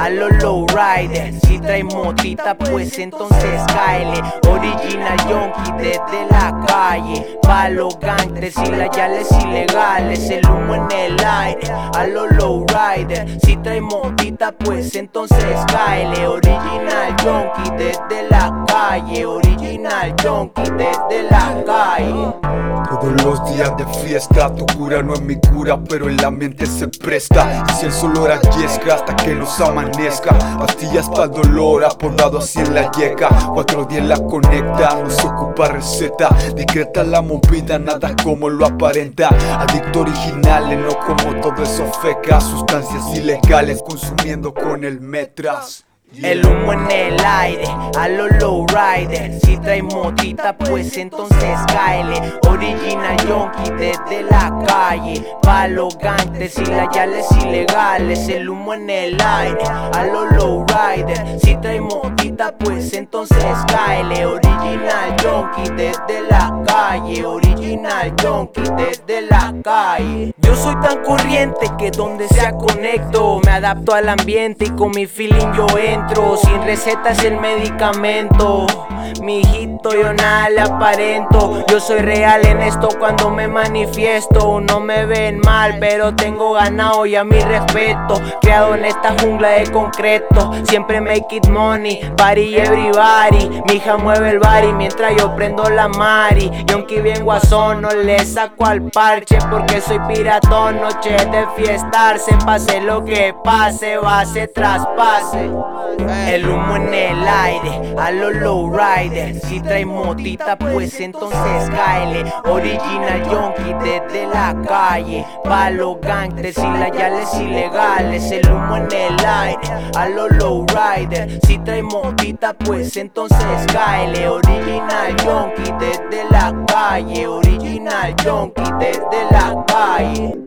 a los lowriders. Si trae motita pues entonces cáele. Original Yonki desde la calle, pa' los gangsters y las yales ilegales. El humo en el aire, a los lowriders. Si trae motita pues entonces cáele. Original Yonki desde la calle, original Yonki desde la calle. Todos los días de fiesta, tu cura no es mi cura, pero el ambiente se presta. Incienso olor a yesca hasta que nos amanezca. Pastillas para el dolor, apodado así en la yeca. 4 días la conecta, no se ocupa receta. Discreta la movida, nada como lo aparenta. Adicto original, no como todo eso feca. Sustancias ilegales consumiendo con el metras. El humo en el aire, a los lowriders. Si trae motita pues entonces cáele. Original Yonki desde la calle, pa' los gangsters y las yales ilegales. El humo en el aire, a los lowriders. Si trae motita pues entonces cáele. Original Yonki desde la calle, original Yonki desde la calle. Yo soy tan corriente que donde sea conecto. Me adapto al ambiente y con mi feeling yo entro. Sin recetas el medicamento. Mi hijito yo nada le aparento. Yo soy real en esto cuando me manifiesto. No me ven mal pero tengo ganado ya mi respeto. Creado en esta jungla de concreto. Siempre make it money, party everybody. Mi hija mueve el body mientras yo prendo la mari. Yonki bien guasón, no le saco al parche porque soy piratón. Noche de fiestarse, pase lo que pase, base tras pase. El humo en el aire, a los lowriders. Si trae motita pues entonces cáele. Original Yonki desde la calle, pa' los gangsters y las yales ilegales. El humo en el aire, a los lowriders. Si trae motita pues entonces cáele. Original Yonki desde la calle, original Yonki desde la calle.